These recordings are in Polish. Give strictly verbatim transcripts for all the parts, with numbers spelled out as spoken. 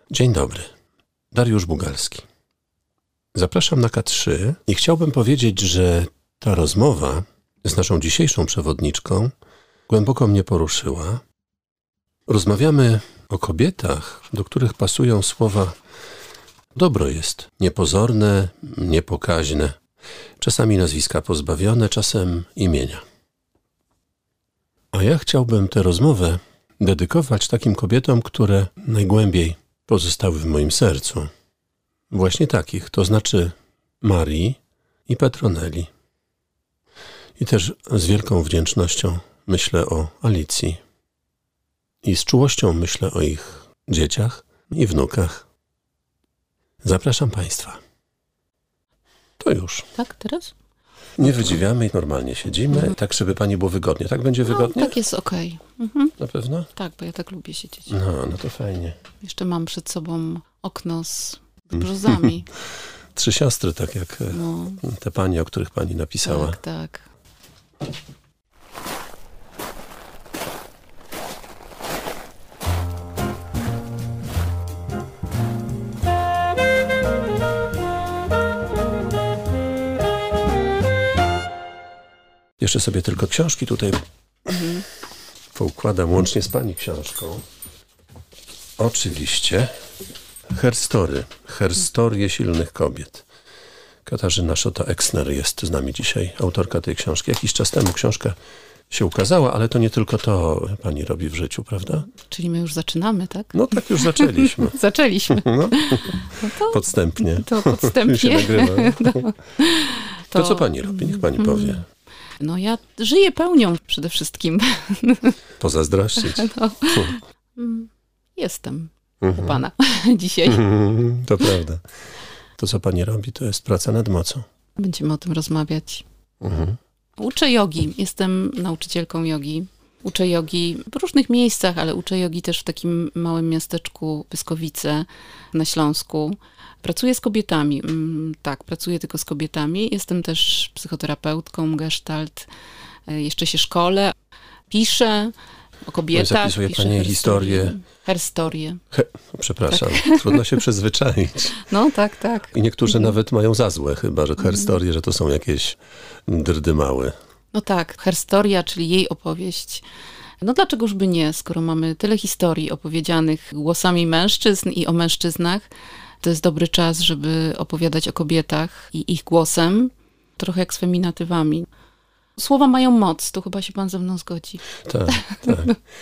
Dzień dobry. Dariusz Bugalski. Zapraszam na K trzy i chciałbym powiedzieć, że ta rozmowa z naszą dzisiejszą przewodniczką głęboko mnie poruszyła. Rozmawiamy o kobietach, do których pasują słowa dobro jest niepozorne, niepokaźne, czasami nazwiska pozbawione, czasem imienia. A ja chciałbym tę rozmowę dedykować takim kobietom, które najgłębiej pozostały w moim sercu. Właśnie takich, to znaczy Marii i Petroneli. I też z wielką wdzięcznością myślę o Alicji. I z czułością myślę o ich dzieciach i wnukach. Zapraszam Państwa. To już. Tak, teraz? Nie wydziwiamy i normalnie siedzimy, mhm. tak żeby Pani było wygodnie. Tak będzie wygodnie? No, tak jest okej. Mhm. Na pewno? Tak, bo ja tak lubię siedzieć. No, no to fajnie. Jeszcze mam przed sobą okno z brzozami. Trzy siostry, tak jak no. te panie, o których Pani napisała. Tak, tak. Jeszcze sobie tylko książki tutaj mhm. poukładam łącznie z Pani książką. Oczywiście Herstory. Herstorie silnych kobiet. Katarzyna Szota-Exner jest z nami dzisiaj, autorka tej książki. Jakiś czas temu książka się ukazała, ale to nie tylko to Pani robi w życiu, prawda? Czyli my już zaczynamy, tak? No tak już zaczęliśmy. Zaczęliśmy. No. No to, podstępnie. To podstępnie. się nagrywa. No. To, To co Pani robi? Niech Pani powie. No ja żyję pełnią przede wszystkim. Pozazdrościć. No. Jestem mhm. u Pana dzisiaj. Mhm. To prawda. To, co Pani robi, to jest praca nad mocą. Będziemy o tym rozmawiać. Mhm. Uczę jogi. Jestem nauczycielką jogi. Uczę jogi w różnych miejscach, ale uczę jogi też w takim małym miasteczku Pyskowice na Śląsku. Pracuję z kobietami. Tak, pracuję tylko z kobietami. Jestem też psychoterapeutką, gestalt. Jeszcze się szkolę. Piszę o kobietach. Zapisuje piszę Pani historię. Herstorię. He, przepraszam, tak. Trudno się przyzwyczaić. No tak, tak. I niektórzy mhm. nawet mają za złe chyba, że herstorie, że to są jakieś drdymały. No tak, herstoria, czyli jej opowieść. No dlaczegoż by nie, skoro mamy tyle historii opowiedzianych głosami mężczyzn i o mężczyznach, to jest dobry czas, żeby opowiadać o kobietach i ich głosem, trochę jak z feminatywami. Słowa mają moc, to chyba się Pan ze mną zgodzi. Tak, tak.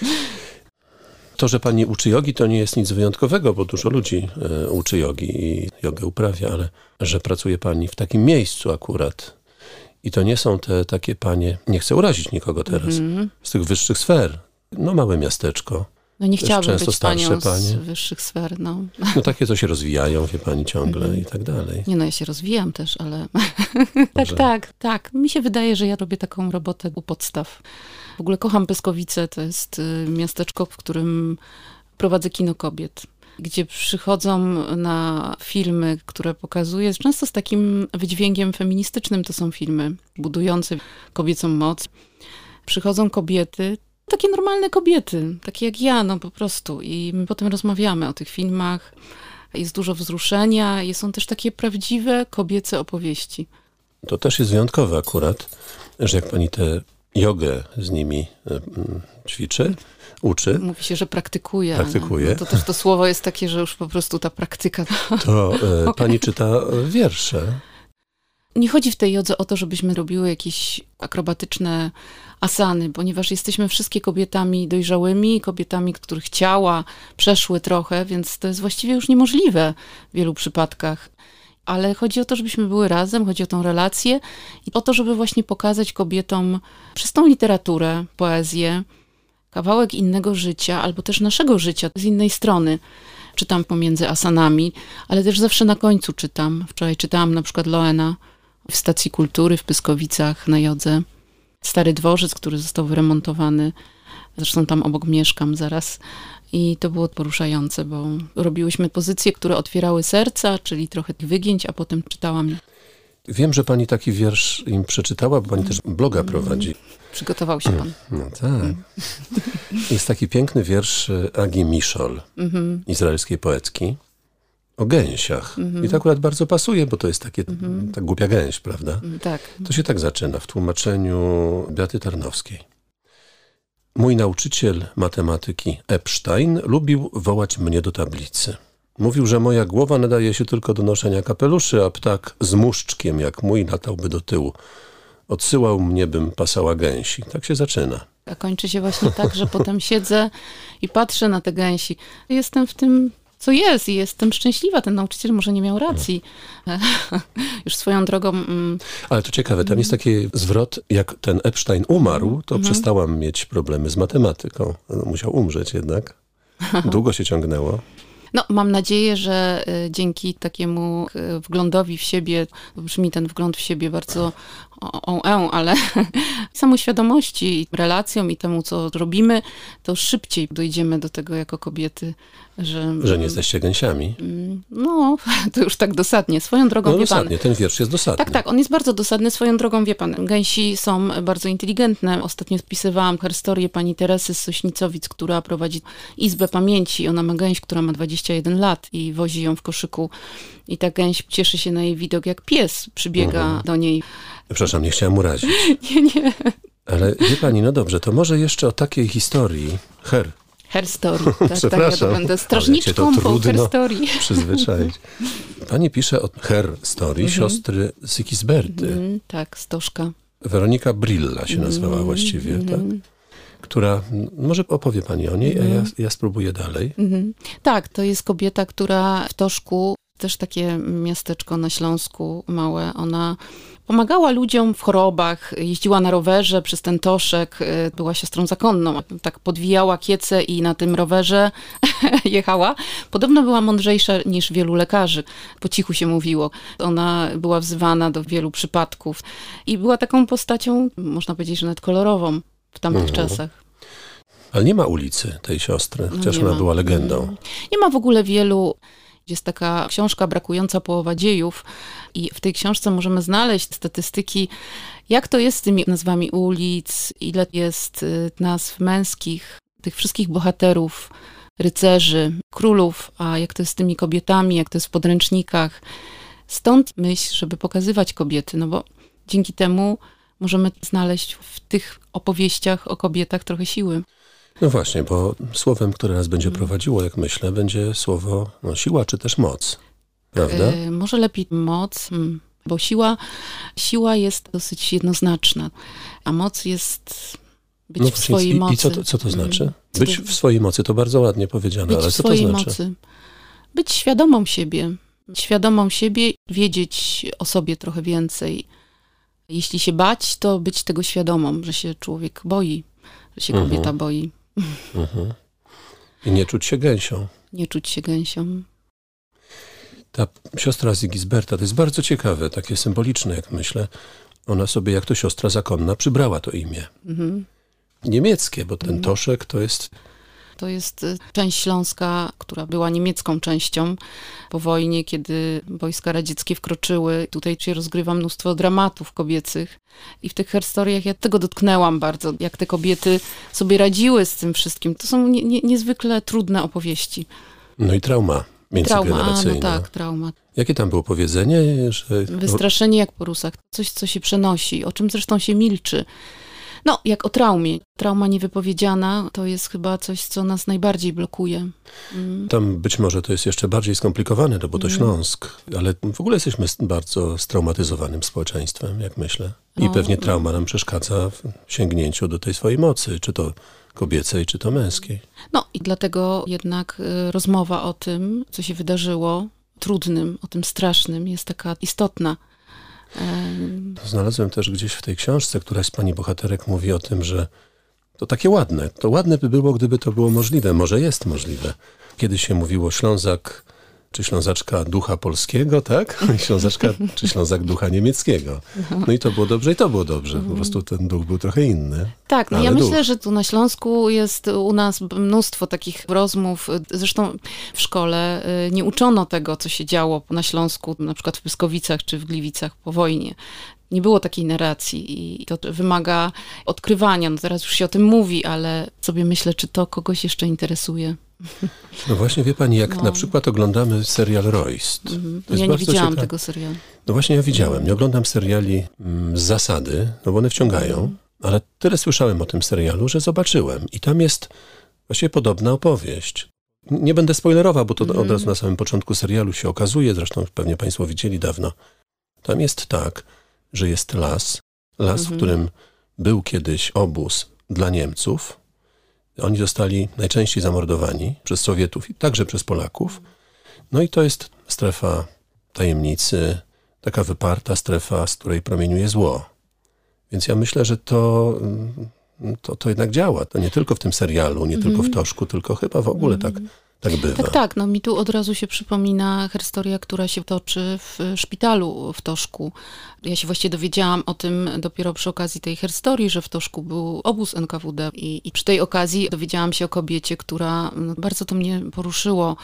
To, że Pani uczy jogi, to nie jest nic wyjątkowego, bo dużo ludzi y, uczy jogi i jogę uprawia, ale że pracuje Pani w takim miejscu akurat. I to nie są te takie panie, nie chcę urazić nikogo teraz, mm-hmm. z tych wyższych sfer. No małe miasteczko. No nie chciałabym często być starsze panią panie. z wyższych sfer, no. No takie, co się rozwijają, wie Pani, ciągle mm-hmm. i tak dalej. Nie no, ja się rozwijam też, ale tak, tak, tak. Mi się wydaje, że ja robię taką robotę u podstaw. W ogóle kocham Pyskowice, to jest miasteczko, w którym prowadzę kino kobiet, gdzie przychodzą na filmy, które pokazuję, często z takim wydźwiękiem feministycznym to są filmy, budujące kobiecą moc. Przychodzą kobiety, takie normalne kobiety, takie jak ja, no po prostu. I my potem rozmawiamy o tych filmach. Jest dużo wzruszenia, są też takie prawdziwe kobiece opowieści. To też jest wyjątkowe akurat, że jak Pani tę jogę z nimi ćwiczy, uczy. Mówi się, że praktykuje. Praktykuje. No, to też to słowo jest takie, że już po prostu ta praktyka. No. To e, Pani czyta wiersze. Nie chodzi w tej jodze o to, żebyśmy robiły jakieś akrobatyczne asany, ponieważ jesteśmy wszystkie kobietami dojrzałymi, kobietami, których ciała przeszły trochę, więc to jest właściwie już niemożliwe w wielu przypadkach. Ale chodzi o to, żebyśmy były razem, chodzi o tą relację i o to, żeby właśnie pokazać kobietom przez tą literaturę, poezję, kawałek innego życia, albo też naszego życia z innej strony. Czytam pomiędzy asanami, ale też zawsze na końcu czytam. Wczoraj czytałam na przykład Loena w Stacji Kultury w Pyskowicach na jodze. Stary dworzec, który został wyremontowany. Zresztą tam obok mieszkam zaraz. I to było poruszające, bo robiłyśmy pozycje, które otwierały serca, czyli trochę wygięć, a potem czytałam. Wiem, że pani taki wiersz im przeczytała, bo pani też bloga prowadzi. Przygotował się pan. No tak. Jest taki piękny wiersz Agi Miszol, mm-hmm. izraelskiej poetki, o gęsiach. Mm-hmm. I to akurat bardzo pasuje, bo to jest takie, mm-hmm. tak głupia gęś, prawda? Mm, tak. To się tak zaczyna w tłumaczeniu Beaty Tarnowskiej. Mój nauczyciel matematyki Epstein lubił wołać mnie do tablicy. Mówił, że moja głowa nadaje się tylko do noszenia kapeluszy, a ptak z muszczkiem jak mój latałby do tyłu. Odsyłał mnie, bym pasała gęsi. Tak się zaczyna. A kończy się właśnie tak, że potem siedzę i patrzę na te gęsi. Jestem w tym, co jest i jestem szczęśliwa. Ten nauczyciel może nie miał racji. Już swoją drogą... Mm. Ale to ciekawe, tam jest taki zwrot, jak ten Epstein umarł, to mm-hmm. przestałam mieć problemy z matematyką. No, musiał umrzeć jednak. Długo się ciągnęło. No, mam nadzieję, że y, dzięki takiemu y, wglądowi w siebie, brzmi ten wgląd w siebie bardzo o, o, e, ale samoświadomości, relacjom i temu, co robimy, to szybciej dojdziemy do tego jako kobiety, że... Że nie jesteście gęsiami. No, to już tak dosadnie. Swoją drogą, no, wie dosadnie, pan... ten wiersz jest dosadny. Tak, tak, on jest bardzo dosadny. Swoją drogą, wie pan, gęsi są bardzo inteligentne. Ostatnio spisywałam historię pani Teresy z Sośnicowic, która prowadzi Izbę Pamięci. Ona ma gęś, która ma dwadzieścia jeden lat i wozi ją w koszyku. I ta gęś cieszy się na jej widok, jak pies przybiega mhm. do niej. Przepraszam, nie chciałam urazić. Nie, nie. Ale wie pani, no dobrze, to może jeszcze o takiej historii. Her. Her story. Tak, tak, ja to będę strażniczką po her story. Przyzwyczaić. Pani pisze o her story mhm. siostry Sigisberty. Mhm, tak, Stożka. Weronika Brilla się nazwała mhm. właściwie, mhm. tak? Która, może opowie pani o niej, mhm. a ja, ja spróbuję dalej. Mhm. Tak, to jest kobieta, która w Toszku, też takie miasteczko na Śląsku małe, ona pomagała ludziom w chorobach, jeździła na rowerze przez ten Toszek, była siostrą zakonną, tak podwijała kiece i na tym rowerze jechała. Podobno była mądrzejsza niż wielu lekarzy, po cichu się mówiło. Ona była wzywana do wielu przypadków i była taką postacią, można powiedzieć, że nawet kolorową w tamtych mhm. czasach. Ale nie ma ulicy tej siostry, chociaż no ona ma. była legendą. Nie ma w ogóle wielu. Jest taka książka Brakująca połowa dziejów i w tej książce możemy znaleźć statystyki, jak to jest z tymi nazwami ulic, ile jest nazw męskich, tych wszystkich bohaterów, rycerzy, królów, a jak to jest z tymi kobietami, jak to jest w podręcznikach. Stąd myśl, żeby pokazywać kobiety, no bo dzięki temu możemy znaleźć w tych opowieściach o kobietach trochę siły. No właśnie, bo słowem, które nas będzie prowadziło, jak myślę, będzie słowo no, siła czy też moc, prawda? Yy, może lepiej moc, bo siła, siła jest dosyć jednoznaczna, a moc jest być no, w swojej i, mocy. I co to, co to znaczy? Być w swojej mocy, to bardzo ładnie powiedziane, być ale w co to swojej znaczy? Mocy. Być świadomą siebie, świadomą siebie, wiedzieć o sobie trochę więcej. Jeśli się bać, to być tego świadomą, że się człowiek boi, że się kobieta mhm. boi. Mhm. I nie czuć się gęsią. Nie czuć się gęsią. Ta siostra Sigisberta, to jest bardzo ciekawe, takie symboliczne, jak myślę. Ona sobie, jak to siostra zakonna, przybrała to imię. Mhm. Niemieckie, bo ten mhm. Toszek to jest... To jest część Śląska, która była niemiecką częścią po wojnie, kiedy wojska radzieckie wkroczyły. Tutaj się rozgrywa mnóstwo dramatów kobiecych. I w tych historiach ja tego dotknęłam bardzo, jak te kobiety sobie radziły z tym wszystkim. To są nie, nie, niezwykle trudne opowieści. No i trauma międzygeneracyjna. Trauma, a, no tak, trauma. Jakie tam było powiedzenie? Że... Wystraszenie jak po Rusach. Coś, co się przenosi, o czym zresztą się milczy. No, jak o traumie. Trauma niewypowiedziana to jest chyba coś, co nas najbardziej blokuje. Mm. Tam być może to jest jeszcze bardziej skomplikowane, no bo to mm. Śląsk, ale w ogóle jesteśmy bardzo straumatyzowanym społeczeństwem, jak myślę. I no, pewnie trauma nam przeszkadza w sięgnięciu do tej swojej mocy, czy to kobiecej, czy to męskiej. No i dlatego jednak y, rozmowa o tym, co się wydarzyło, trudnym, o tym strasznym, jest taka istotna. Znalazłem też gdzieś w tej książce, któraś z pani bohaterek mówi o tym, że to takie ładne. To ładne by było, gdyby to było możliwe. Może jest możliwe. Kiedyś się mówiło, Ślązak czy Ślązaczka ducha polskiego, tak? Ślązaczka, czy Ślązak ducha niemieckiego. No i to było dobrze i to było dobrze. Po prostu ten duch był trochę inny. Tak, no ale ja duch. myślę, że tu na Śląsku jest u nas mnóstwo takich rozmów. Zresztą w szkole nie uczono tego, co się działo na Śląsku, na przykład w Pyskowicach czy w Gliwicach po wojnie. Nie było takiej narracji i to wymaga odkrywania. No teraz już się o tym mówi, ale sobie myślę, czy to kogoś jeszcze interesuje. No właśnie, wie pani, jak no. na przykład oglądamy serial Royst. Mm, ja nie widziałam ciekawe. tego serialu. No właśnie ja widziałem. Nie oglądam seriali mm, z zasady, no bo one wciągają, mm. ale tyle słyszałem o tym serialu, że zobaczyłem. I tam jest właściwie podobna opowieść. Nie będę spoilerował, bo to mm. od razu na samym początku serialu się okazuje, zresztą pewnie państwo widzieli dawno. Tam jest tak, że jest las, las, mm-hmm. w którym był kiedyś obóz dla Niemców. Oni zostali najczęściej zamordowani przez Sowietów i także przez Polaków. No i to jest strefa tajemnicy, taka wyparta strefa, z której promieniuje zło. Więc ja myślę, że to, to, to jednak działa. To nie tylko w tym serialu, nie mm-hmm. tylko w Toszku, tylko chyba w ogóle mm-hmm. tak, tak bywa. Tak, tak. No mi tu od razu się przypomina historia, która się toczy w szpitalu w Toszku. Ja się właściwie dowiedziałam o tym dopiero przy okazji tej historii, że w Toszku był obóz N K W D i, i przy tej okazji dowiedziałam się o kobiecie, która, no, bardzo to mnie poruszyło,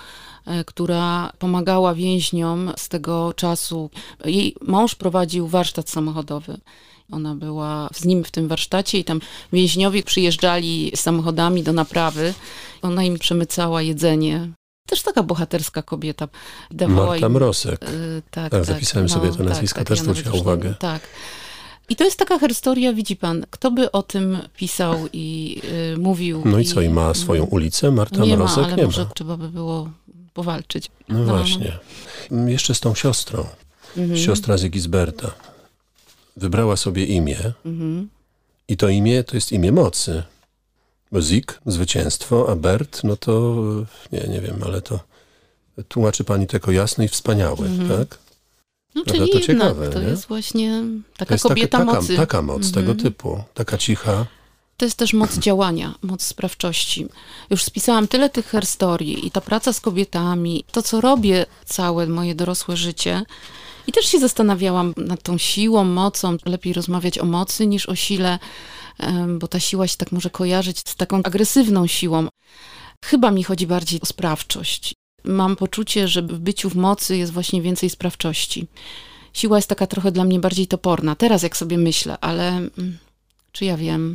która pomagała więźniom z tego czasu. Jej mąż prowadził warsztat samochodowy. Ona była z nim w tym warsztacie i tam więźniowie przyjeżdżali samochodami do naprawy. Ona im przemycała jedzenie. Też taka bohaterska kobieta. Dawała Marta im, Mrosek. Yy, tak, tak, tak, zapisałem no, sobie to nazwisko, tak, też tak, zwróciła ja uwagę. Tak. I to jest taka historia, widzi pan, kto by o tym pisał i yy, mówił. No i co, i ma swoją ulicę? Marta nie Mrosek? Ma, ale nie może ma. trzeba by było powalczyć. No, no właśnie. Jeszcze z tą siostrą. Mhm. Siostra Zygisberta. Wybrała sobie imię mhm. i to imię to jest imię mocy. Bo Zig, zwycięstwo, a Bert, no to nie, nie wiem, ale to tłumaczy pani tylko jasny i wspaniały, mhm. tak? No Prawda? czyli To ciekawe, to nie? jest właśnie taka to jest kobieta taka, mocy. Taka, taka moc mhm. tego typu, taka cicha. To jest też moc działania, moc sprawczości. Już spisałam tyle tych historii i ta praca z kobietami, to co robię całe moje dorosłe życie. I też się zastanawiałam nad tą siłą, mocą. Lepiej rozmawiać o mocy niż o sile, bo ta siła się tak może kojarzyć z taką agresywną siłą. Chyba mi chodzi bardziej o sprawczość. Mam poczucie, że w byciu w mocy jest właśnie więcej sprawczości. Siła jest taka trochę dla mnie bardziej toporna. Teraz jak sobie myślę, ale czy ja wiem?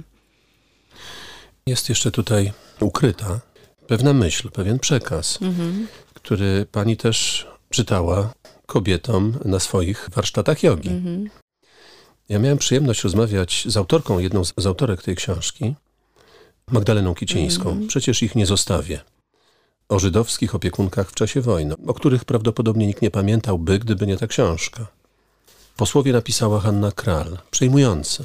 Jest jeszcze tutaj ukryta pewna myśl, pewien przekaz, mhm. który pani też czytała kobietom na swoich warsztatach jogi. Mhm. Ja miałem przyjemność rozmawiać z autorką, jedną z autorek tej książki, Magdaleną Kicińską. Mhm. Przecież ich nie zostawię. O żydowskich opiekunkach w czasie wojny, o których prawdopodobnie nikt nie pamiętałby, gdyby nie ta książka. Posłowie napisała Hanna Kral, przejmujące.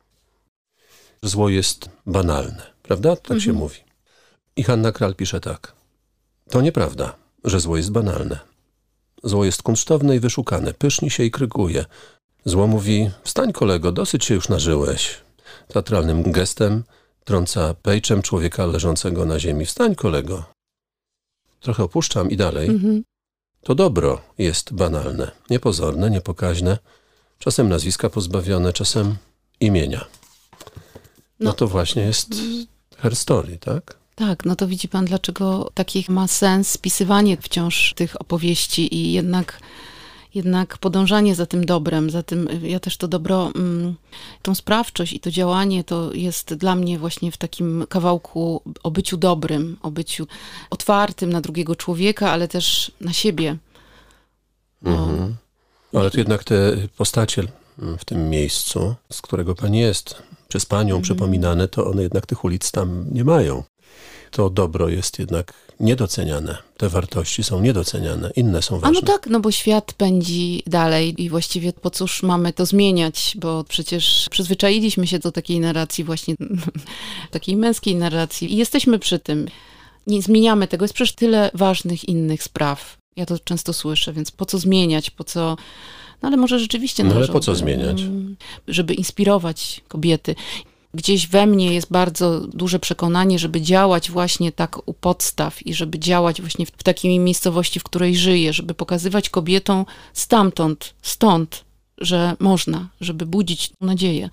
Zło jest banalne, prawda? Tak mhm. się mówi. I Hanna Kral pisze tak. To nieprawda, że zło jest banalne. Zło jest kunsztowne i wyszukane, pyszni się i kryguje. Zło mówi, wstań kolego, dosyć się już nażyłeś. Teatralnym gestem trąca pejczem człowieka leżącego na ziemi. Wstań kolego. Trochę opuszczam i dalej. Mm-hmm. To dobro jest banalne, niepozorne, niepokaźne, czasem nazwiska pozbawione, czasem imienia. No, no to właśnie jest her story, tak? Tak, no to widzi pan, dlaczego taki ma sens spisywanie wciąż tych opowieści i jednak, jednak podążanie za tym dobrem, za tym, ja też to dobro, tą sprawczość i to działanie to jest dla mnie właśnie w takim kawałku o byciu dobrym, o byciu otwartym na drugiego człowieka, ale też na siebie. No. Mhm. Ale to jednak te postacie w tym miejscu, z którego pani jest, przez panią mhm. przypominane, to one jednak tych ulic tam nie mają. To dobro jest jednak niedoceniane. Te wartości są niedoceniane. Inne są ważne. A no tak, no bo świat pędzi dalej i właściwie po cóż mamy to zmieniać, bo przecież przyzwyczailiśmy się do takiej narracji właśnie, takiej męskiej narracji i jesteśmy przy tym. Nie zmieniamy tego. Jest przecież tyle ważnych innych spraw. Ja to często słyszę, więc po co zmieniać, po co... No ale może rzeczywiście... No ale po co zmieniać? Żeby inspirować kobiety. Gdzieś we mnie jest bardzo duże przekonanie, żeby działać właśnie tak u podstaw i żeby działać właśnie w takiej miejscowości, w której żyję, żeby pokazywać kobietom stamtąd, stąd, że można, żeby budzić nadzieję.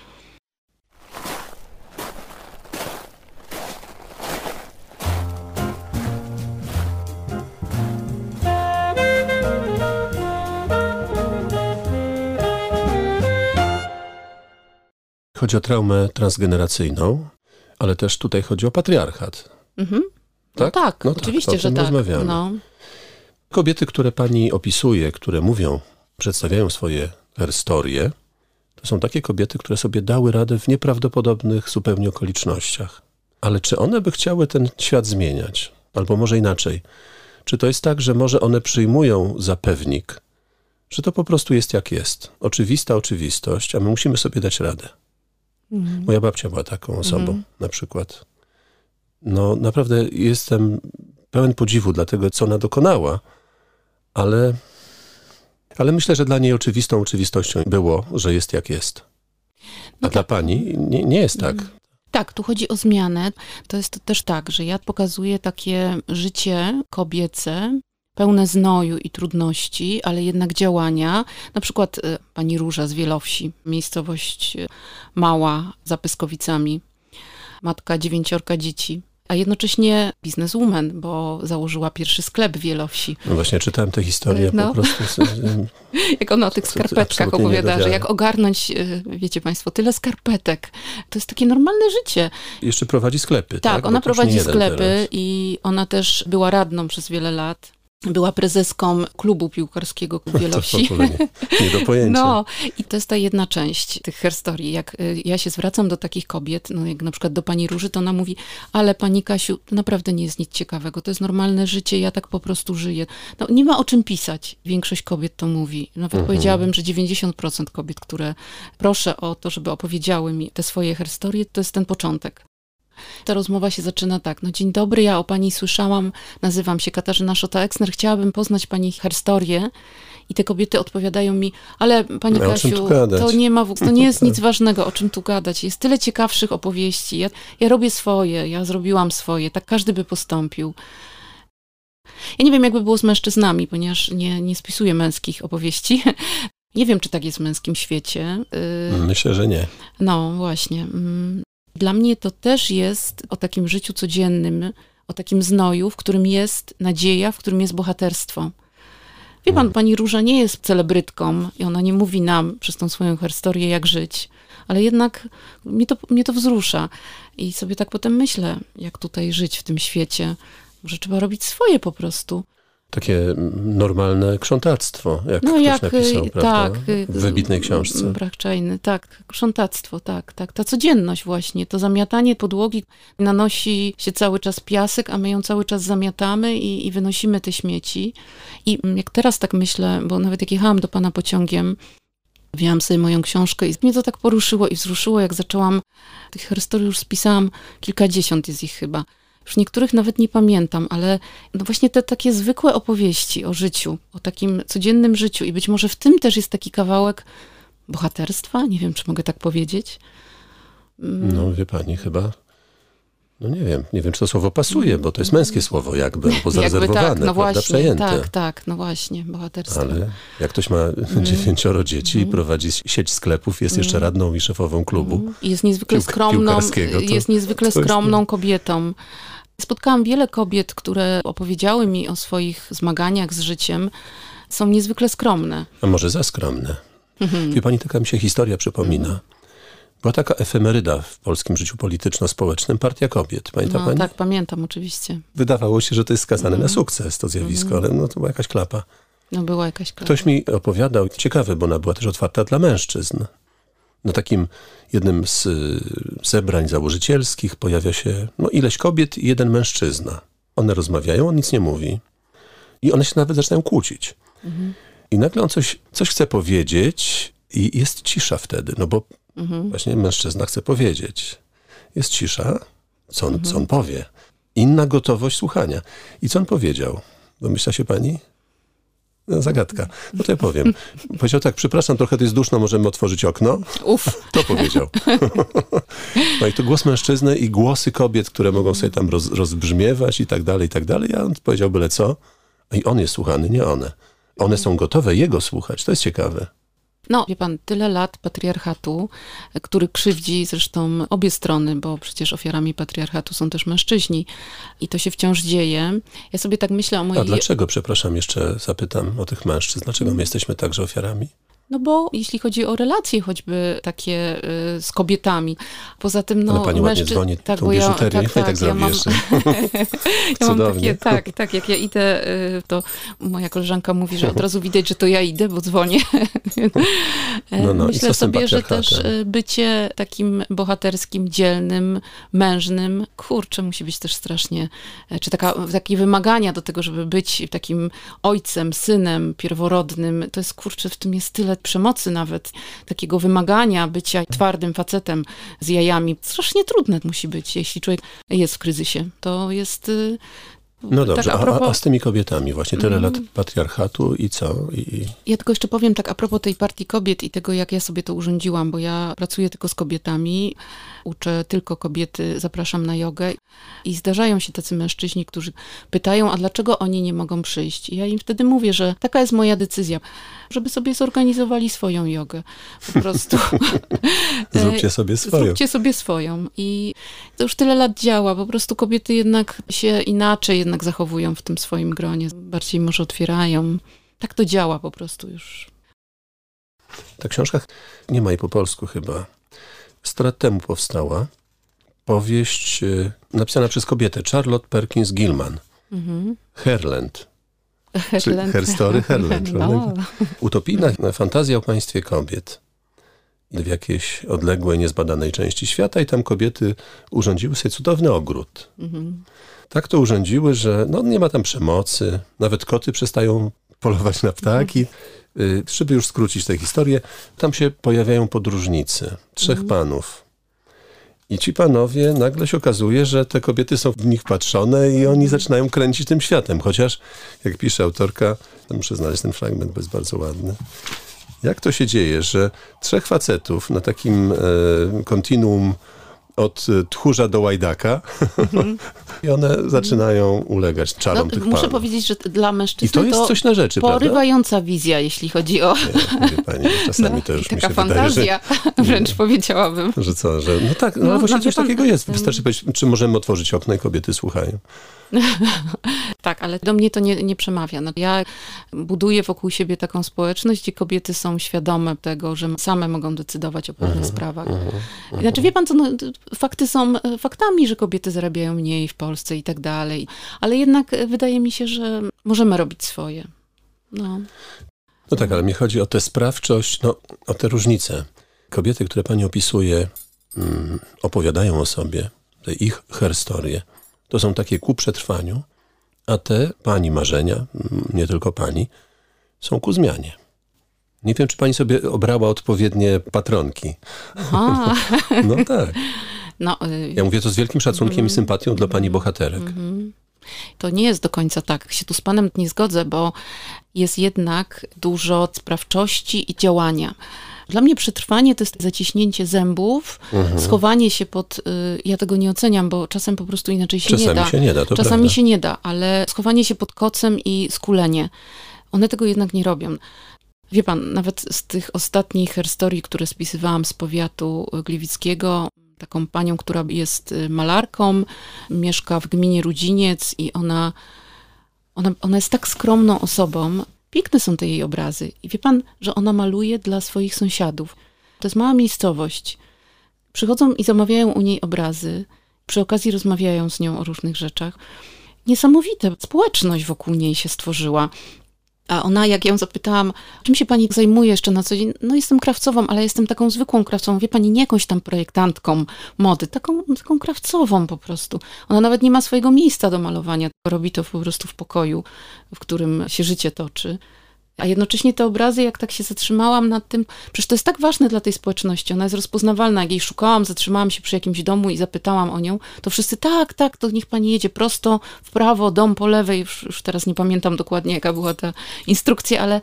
Chodzi o traumę transgeneracyjną, ale też tutaj chodzi o patriarchat. Mhm. Tak? No tak, no oczywiście, tak, że tak. Rozmawiamy. No. Kobiety, które pani opisuje, które mówią, przedstawiają swoje historie, to są takie kobiety, które sobie dały radę w nieprawdopodobnych zupełnie okolicznościach. Ale czy one by chciały ten świat zmieniać? Albo może inaczej. Czy to jest tak, że może one przyjmują za pewnik, że to po prostu jest jak jest. Oczywista oczywistość, a my musimy sobie dać radę. Mhm. Moja babcia była taką osobą, mhm. na przykład. No naprawdę jestem pełen podziwu dla tego, co ona dokonała, ale, ale myślę, że dla niej oczywistą oczywistością było, że jest jak jest. A no dla tak. pani nie, nie jest tak. Tak, tu chodzi o zmianę. To jest też tak, że ja pokazuję takie życie kobiece, pełne znoju i trudności, ale jednak działania. Na przykład pani Róża z Wielowsi, miejscowość mała za Pyskowicami, matka dziewięciorka dzieci, a jednocześnie bizneswoman, bo założyła pierwszy sklep w Wielowsi. No właśnie, czytałem tę historię no. po prostu. Jak ona o tych skarpetkach opowiada, że jak ogarnąć, wiecie państwo, tyle skarpetek. To jest takie normalne życie. Jeszcze prowadzi sklepy, tak? Tak, ona prowadzi sklepy i ona też była radną przez wiele lat. Była prezeską klubu piłkarskiego w Wielowsi. To w ogóle nie, nie do pojęcia. No i to jest ta jedna część tych historii. Jak ja się zwracam do takich kobiet, no jak na przykład do pani Róży, to ona mówi, ale pani Kasiu, to naprawdę nie jest nic ciekawego, to jest normalne życie, ja tak po prostu żyję. No nie ma o czym pisać. Większość kobiet to mówi. Nawet mhm. powiedziałabym, że dziewięćdziesiąt procent kobiet, które proszę o to, żeby opowiedziały mi te swoje historie, to jest ten początek. Ta rozmowa się zaczyna tak. No dzień dobry, ja o pani słyszałam, nazywam się Katarzyna Szota-Exner, chciałabym poznać pani historię. I te kobiety odpowiadają mi, ale pani no, Kasiu, to nie ma, to nie jest nic ważnego, o czym tu gadać. Jest tyle ciekawszych opowieści. Ja, ja robię swoje, ja zrobiłam swoje. Tak każdy by postąpił. Ja nie wiem, jakby było z mężczyznami, ponieważ nie, nie spisuję męskich opowieści. Nie wiem, czy tak jest w męskim świecie. Myślę, że nie. No, właśnie. Dla mnie to też jest o takim życiu codziennym, o takim znoju, w którym jest nadzieja, w którym jest bohaterstwo. Wie pan, pani Róża nie jest celebrytką i ona nie mówi nam przez tą swoją historię, jak żyć, ale jednak mnie to, mnie to wzrusza. I sobie tak potem myślę, jak tutaj żyć w tym świecie, że trzeba robić swoje po prostu. Takie normalne krzątactwo, jak no, ktoś jak, napisał, prawda? Tak, w wybitnej książce. Brachczajny, tak, krzątactwo, tak, tak. Ta codzienność właśnie, to zamiatanie podłogi, nanosi się cały czas piasek, a my ją cały czas zamiatamy i, i wynosimy te śmieci. I jak teraz tak myślę, bo nawet jak jechałam do pana pociągiem, wzięłam sobie moją książkę i mnie to tak poruszyło i wzruszyło, jak zaczęłam, tych historii już spisałam, kilkadziesiąt jest ich chyba. Już niektórych nawet nie pamiętam, ale no właśnie te takie zwykłe opowieści o życiu, o takim codziennym życiu i być może w tym też jest taki kawałek bohaterstwa, nie wiem, czy mogę tak powiedzieć. No wie pani, chyba, no nie wiem, nie wiem, czy to słowo pasuje, bo to jest męskie słowo jakby, bo zarezerwowane, jakby tak, no prawda, właśnie, przejęte. Tak, tak, no właśnie, bohaterstwo. Ale jak ktoś ma mm. dziewięcioro dzieci mm. i prowadzi sieć sklepów, jest jeszcze radną i szefową klubu. Mm. I jest niezwykle piłk- skromną, to, jest niezwykle to skromną jest... kobietą. Spotkałam wiele kobiet, które opowiedziały mi o swoich zmaganiach z życiem. Są niezwykle skromne. A może za skromne. Mhm. Wie pani, taka mi się historia przypomina. Mhm. Była taka efemeryda w polskim życiu polityczno-społecznym, Partia Kobiet. Pamięta no, pani? Tak, pamiętam oczywiście. Wydawało się, że to jest skazane mhm. na sukces, to zjawisko, mhm. ale no, to była jakaś klapa. No była jakaś klapa. Ktoś mi opowiadał, ciekawe, bo ona była też otwarta dla mężczyzn. Na takim jednym z zebrań założycielskich pojawia się no, ileś kobiet i jeden mężczyzna. One rozmawiają, on nic nie mówi. I one się nawet zaczynają kłócić. Mhm. I nagle on coś, coś chce powiedzieć i jest cisza wtedy, no bo mhm. właśnie mężczyzna chce powiedzieć. Jest cisza, co on, mhm. co on powie. Inna gotowość słuchania. I co on powiedział? Domyśla się pani? No, zagadka. No to ja powiem. Powiedział tak, przepraszam, trochę to jest duszno, możemy otworzyć okno? Uf. To powiedział. No i to głos mężczyzny i głosy kobiet, które mogą sobie tam roz, rozbrzmiewać i tak dalej, i tak dalej. A on powiedział byle co. I on jest słuchany, nie one. One są gotowe jego słuchać. To jest ciekawe. No, wie pan, tyle lat patriarchatu, który krzywdzi zresztą obie strony, bo przecież ofiarami patriarchatu są też mężczyźni i to się wciąż dzieje. Ja sobie tak myślę o mojej... A dlaczego, przepraszam, jeszcze zapytam o tych mężczyzn, dlaczego my jesteśmy także ofiarami? No bo jeśli chodzi o relacje choćby takie y, z kobietami, poza tym no... Ale pani mężczy... ładnie dzwoni tak, tą biżuterię, ja, niech tak, pani tak, tak zrobi ja jeszcze. Mam, ja mam takie, tak, tak, jak ja idę, y, to moja koleżanka mówi, że od razu widać, że to ja idę, bo dzwonię. No, no. Myślę sobie, że też patriarchatem? bycie takim bohaterskim, dzielnym, mężnym, kurczę, musi być też strasznie, czy taka, takie wymagania do tego, żeby być takim ojcem, synem pierworodnym, to jest, kurczę, w tym jest tyle przemocy nawet, takiego wymagania bycia twardym facetem z jajami. Strasznie trudne musi być, jeśli człowiek jest w kryzysie. To jest... No dobrze, tak, a, propos... propos... a, a z tymi kobietami właśnie tyle Mm. lat patriarchatu i co? I... Ja tylko jeszcze powiem tak a propos tej partii kobiet i tego, jak ja sobie to urządziłam, bo ja pracuję tylko z kobietami, uczę tylko kobiety, zapraszam na jogę i zdarzają się tacy mężczyźni, którzy pytają, a dlaczego oni nie mogą przyjść? I ja im wtedy mówię, że taka jest moja decyzja, żeby sobie zorganizowali swoją jogę. Po prostu. Zróbcie sobie swoją. Zróbcie sobie swoją. I to już tyle lat działa. Po prostu kobiety jednak się inaczej jednak zachowują w tym swoim gronie. Bardziej może otwierają. Tak to działa po prostu już. Ta książka, nie ma jej po polsku chyba, sto lat temu powstała. Powieść y, napisana przez kobietę, Charlotte Perkins Gilman. Mhm. Herland. Herland. Her story, Herland. No. Utopijna fantazja o państwie kobiet w jakiejś odległej, niezbadanej części świata i tam kobiety urządziły sobie cudowny ogród. Mhm. Tak to urządziły, że no, nie ma tam przemocy, nawet koty przestają polować na ptaki. Mhm. Żeby już skrócić tę historię, tam się pojawiają podróżnicy, trzech mhm. panów. I ci panowie, nagle się okazuje, że te kobiety są w nich patrzone i oni zaczynają kręcić tym światem. Chociaż, jak pisze autorka, muszę znaleźć ten fragment, bo jest bardzo ładny. Jak to się dzieje, że trzech facetów na takim e, kontinuum od tchórza do łajdaka mm-hmm. i one zaczynają ulegać czarom no, tych muszę panów. powiedzieć, że dla mężczyzny I to jest to coś na rzeczy, porywająca prawda? wizja, jeśli chodzi o... Nie, wie pani, czasami no, to już taka mi się fantazja, wydaje, że... wręcz powiedziałabym. Że co, że... No tak, no, no ale właśnie no, coś pan, takiego jest. Wystarczy powiedzieć, czy możemy otworzyć okno i kobiety słuchają. Tak, ale do mnie to nie, nie przemawia. No, ja buduję wokół siebie taką społeczność, gdzie kobiety są świadome tego, że same mogą decydować o pewnych uh-huh, sprawach. Uh-huh, znaczy, wie pan co, no, fakty są faktami, że kobiety zarabiają mniej w Polsce i tak dalej, ale jednak wydaje mi się, że możemy robić swoje. No, no tak, ale mi chodzi o tę sprawczość, no, o te różnice. Kobiety, które pani opisuje, mm, opowiadają o sobie, te ich herstorie. To są takie ku przetrwaniu, a te pani marzenia, nie tylko pani, są ku zmianie. Nie wiem, czy pani sobie obrała odpowiednie patronki. Aha. No tak. No, y- ja mówię to z wielkim szacunkiem mm, i sympatią mm, dla pani bohaterek. Mm. To nie jest do końca tak. Się tu z panem nie zgodzę, bo jest jednak dużo sprawczości i działania. Dla mnie przetrwanie to jest zaciśnięcie zębów, mhm. schowanie się pod... Y, ja tego nie oceniam, bo czasem po prostu inaczej się czasami nie da. Czasami się nie da, to Czasami prawda. się nie da, ale schowanie się pod kocem i skulenie. One tego jednak nie robią. Wie pan, nawet z tych ostatnich herstorii, które spisywałam z powiatu gliwickiego, taką panią, która jest malarką, mieszka w gminie Rudziniec i ona, ona, ona jest tak skromną osobą. Piękne są te jej obrazy. I wie pan, że ona maluje dla swoich sąsiadów. To jest mała miejscowość. Przychodzą i zamawiają u niej obrazy. Przy okazji rozmawiają z nią o różnych rzeczach. Niesamowite. Społeczność wokół niej się stworzyła. A ona, jak ją zapytałam, czym się pani zajmuje jeszcze na co dzień? No jestem krawcową, ale jestem taką zwykłą krawcową. Wie pani, nie jakąś tam projektantką mody, taką, taką krawcową po prostu. Ona nawet nie ma swojego miejsca do malowania. Robi to po prostu w pokoju, w którym się życie toczy. A jednocześnie te obrazy, jak tak się zatrzymałam nad tym, przecież to jest tak ważne dla tej społeczności, ona jest rozpoznawalna. Jak jej szukałam, zatrzymałam się przy jakimś domu i zapytałam o nią, to wszyscy tak, tak, to niech pani jedzie prosto w prawo, dom po lewej. Już, już teraz nie pamiętam dokładnie, jaka była ta instrukcja, ale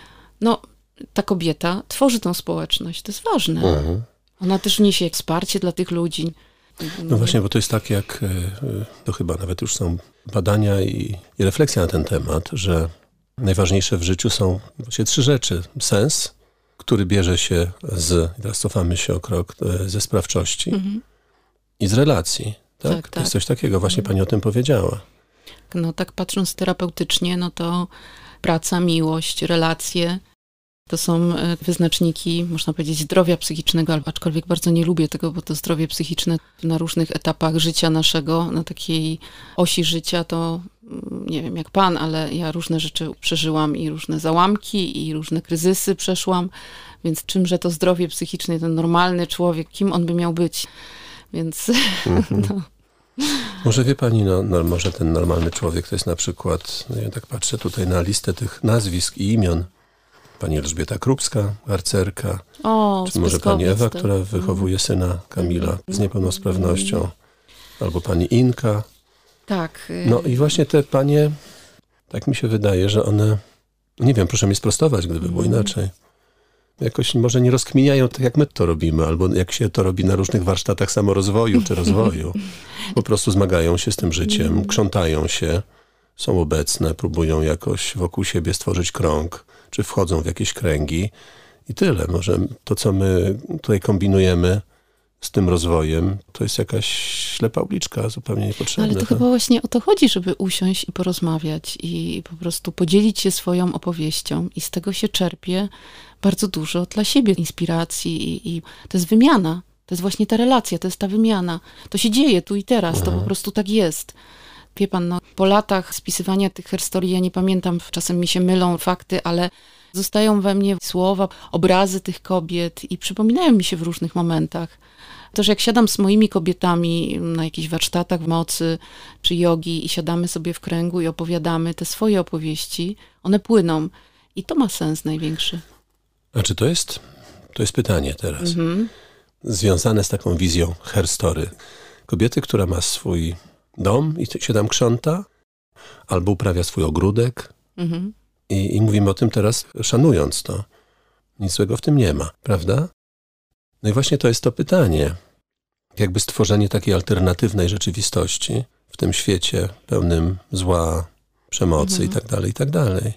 no, ta kobieta tworzy tą społeczność, to jest ważne. Mhm. Ona też niesie wsparcie dla tych ludzi. No właśnie, bo to jest tak jak, to chyba nawet już są badania i, i refleksja na ten temat, że najważniejsze w życiu są właśnie trzy rzeczy. Sens, który bierze się z, i teraz cofamy się o krok, ze sprawczości mhm. i z relacji. Tak? Tak, to tak. jest coś takiego, właśnie pani o tym powiedziała. No tak patrząc terapeutycznie, no to praca, miłość, relacje, to są wyznaczniki, można powiedzieć, zdrowia psychicznego, aczkolwiek bardzo nie lubię tego, bo to zdrowie psychiczne na różnych etapach życia naszego, na takiej osi życia, to nie wiem jak pan, ale ja różne rzeczy przeżyłam i różne załamki i różne kryzysy przeszłam, więc czymże to zdrowie psychiczne, ten normalny człowiek, kim on by miał być? Więc mhm. no. Może wie pani, no, no może ten normalny człowiek to jest na przykład, no ja tak patrzę tutaj na listę tych nazwisk i imion, pani Elżbieta Krupska, harcerka, o, czy może pani Ewa, to. która wychowuje syna Kamila z niepełnosprawnością, albo pani Inka. Tak. No i właśnie te panie, tak mi się wydaje, że one, nie wiem, proszę mnie sprostować, gdyby było inaczej, jakoś może nie rozkminiają tak, jak my to robimy, albo jak się to robi na różnych warsztatach samorozwoju czy rozwoju. Po prostu zmagają się z tym życiem, krzątają się, są obecne, próbują jakoś wokół siebie stworzyć krąg, czy wchodzą w jakieś kręgi i tyle. Może to, co my tutaj kombinujemy z tym rozwojem, to jest jakaś ślepa uliczka, zupełnie niepotrzebna. Ale to tak? chyba właśnie o to chodzi, żeby usiąść i porozmawiać i po prostu podzielić się swoją opowieścią i z tego się czerpie bardzo dużo dla siebie inspiracji i, i to jest wymiana. To jest właśnie ta relacja, to jest ta wymiana. To się dzieje tu i teraz, mhm. to po prostu tak jest. Wie pan, no, po latach spisywania tych herstorii, ja nie pamiętam, czasem mi się mylą fakty, ale zostają we mnie słowa, obrazy tych kobiet i przypominają mi się w różnych momentach. To, że jak siadam z moimi kobietami na jakichś warsztatach mocy czy jogi i siadamy sobie w kręgu i opowiadamy te swoje opowieści, one płyną i to ma sens największy. A czy to jest, to jest pytanie teraz, Mhm. związane z taką wizją herstory. Kobiety, która ma swój dom i się tam krząta, albo uprawia swój ogródek. Mhm. I, I mówimy o tym teraz, szanując to. Nic złego w tym nie ma, prawda? No i właśnie to jest to pytanie. Jakby stworzenie takiej alternatywnej rzeczywistości w tym świecie pełnym zła, przemocy mhm. i tak dalej, i tak dalej.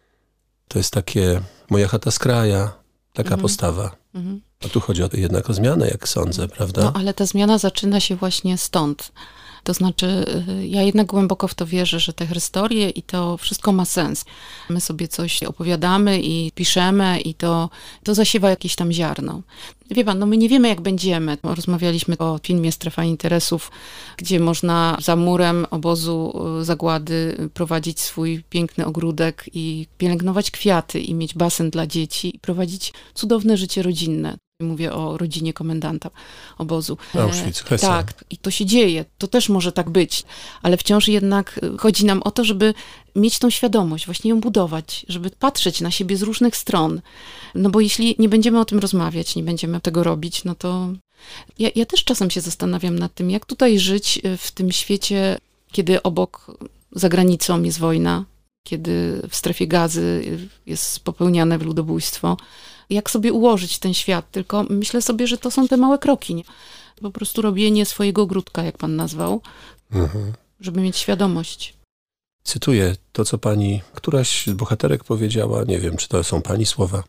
To jest takie moja chata z kraja, taka mhm. postawa. Mhm. A tu chodzi o, jednak o zmianę, jak sądzę, prawda? No ale ta zmiana zaczyna się właśnie stąd. To znaczy, ja jednak głęboko w to wierzę, że te historie i to wszystko ma sens. My sobie coś opowiadamy i piszemy i to, to zasiewa jakieś tam ziarno. Wie pan, no my nie wiemy, jak będziemy. Rozmawialiśmy o filmie Strefa Interesów, gdzie można za murem obozu zagłady prowadzić swój piękny ogródek i pielęgnować kwiaty i mieć basen dla dzieci i prowadzić cudowne życie rodzinne. Mówię o rodzinie komendanta obozu. Auschwitz, Hesse. Tak, i to się dzieje. To też może tak być, ale wciąż jednak chodzi nam o to, żeby mieć tą świadomość, właśnie ją budować, żeby patrzeć na siebie z różnych stron. No bo jeśli nie będziemy o tym rozmawiać, nie będziemy tego robić, no to... Ja, ja też czasem się zastanawiam nad tym, jak tutaj żyć w tym świecie, kiedy obok, za granicą jest wojna, kiedy w strefie Gazy jest popełniane ludobójstwo. Jak sobie ułożyć ten świat, tylko myślę sobie, że to są te małe kroki. Nie? Po prostu robienie swojego ogródka, jak pan nazwał, mhm. żeby mieć świadomość. Cytuję to, co pani, któraś z bohaterek powiedziała, nie wiem, czy to są pani słowa.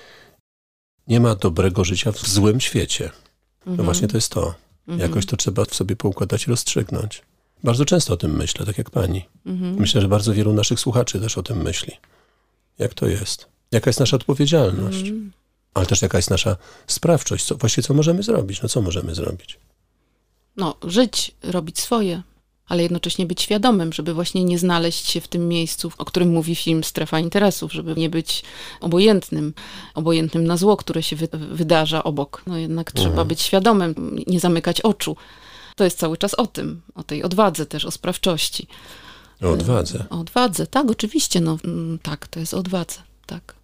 Nie ma dobrego życia w złym świecie. Mhm. No właśnie to jest to. Mhm. Jakoś to trzeba w sobie poukładać i rozstrzygnąć. Bardzo często o tym myślę, tak jak pani. Mhm. Myślę, że bardzo wielu naszych słuchaczy też o tym myśli. Jak to jest? Jaka jest nasza odpowiedzialność? Mm. Ale też jaka jest nasza sprawczość? Co, właściwie co możemy zrobić? No co możemy zrobić? No, żyć, robić swoje, ale jednocześnie być świadomym, żeby właśnie nie znaleźć się w tym miejscu, o którym mówi film Strefa Interesów, żeby nie być obojętnym, obojętnym na zło, które się wy, wydarza obok. No jednak mhm. trzeba być świadomym, nie zamykać oczu. To jest cały czas o tym, o tej odwadze też, o sprawczości. O odwadze. O odwadze, tak, oczywiście, no tak, to jest o odwadze. tak.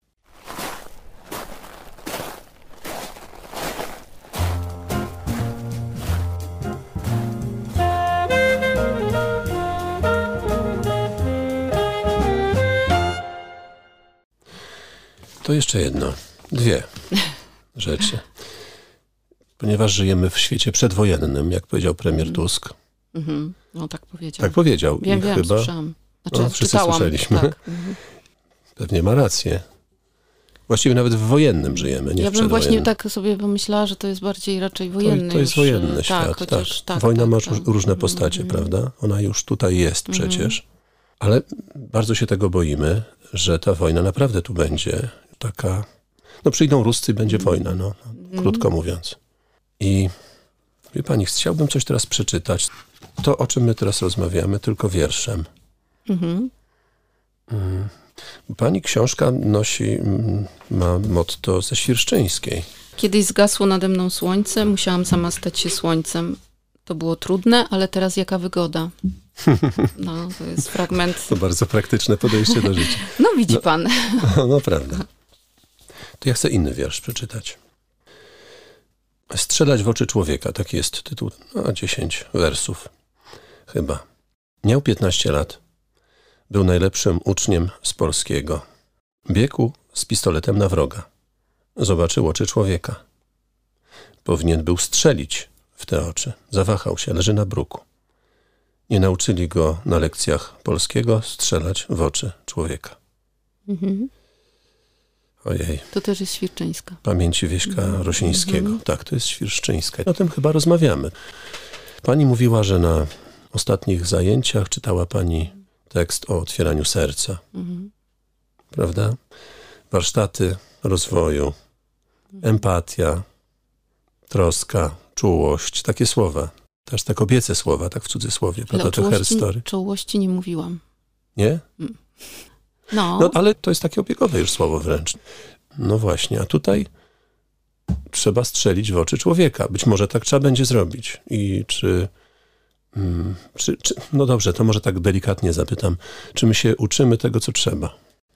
To jeszcze jedno, dwie rzeczy. Ponieważ żyjemy w świecie przedwojennym, jak powiedział premier mm. Tusk. Mm-hmm. No tak powiedział. Tak powiedział. Wiem, I wiem, chyba, słyszałam. Znaczy, no, wszyscy czytałam. słyszeliśmy. Tak. Mm-hmm. Pewnie ma rację. Właściwie nawet w wojennym żyjemy, nie Ja w bym właśnie przedwojennym. tak sobie pomyślała, że to jest bardziej raczej wojenny. To, to jest już, wojenny tak, świat, chociaż, tak. tak. Wojna tak, ma tak. różne postacie, mm-hmm. prawda? Ona już tutaj jest mm-hmm. przecież. Ale bardzo się tego boimy, że ta wojna naprawdę tu będzie taka... No przyjdą Ruscy i będzie mm. wojna, no, no krótko mm. mówiąc. I wie pani, chciałbym coś teraz przeczytać. To, o czym my teraz rozmawiamy, tylko wierszem. Mm-hmm. Mm. Pani książka nosi, ma motto ze Świerszczyńskiej. Kiedyś zgasło nade mną słońce, musiałam sama stać się słońcem. To było trudne, ale teraz jaka wygoda. No, to jest fragment... To bardzo praktyczne podejście do życia. No widzi no, pan. No, no prawda. To ja chcę inny wiersz przeczytać. Strzelać w oczy człowieka, taki jest tytuł. No, dziesięć wersów chyba. Miał piętnaście lat. Był najlepszym uczniem z polskiego. Biegł z pistoletem na wroga. Zobaczył oczy człowieka. Powinien był strzelić w te oczy. Zawahał się, leży na bruku. Nie nauczyli go na lekcjach polskiego strzelać w oczy człowieka. Mhm. Ojej. To też jest Świerczyńska. Pamięci Wieśka mhm. Rosińskiego. Mhm. Tak, to jest Świerszczyńska. O tym chyba rozmawiamy. Pani mówiła, że na ostatnich zajęciach czytała pani tekst o otwieraniu serca. Mhm. Prawda? Warsztaty rozwoju, mhm. empatia, troska, czułość. Takie słowa. Też te kobiece słowa, tak w cudzysłowie. Prawda? To Her Story. Czułości nie mówiłam. Nie? Mm. No. No, ale to jest takie opiekowe już słowo wręcz. No właśnie, a tutaj trzeba strzelić w oczy człowieka. Być może tak trzeba będzie zrobić. I czy, hmm, czy, czy... No dobrze, to może tak delikatnie zapytam. Czy my się uczymy tego, co trzeba?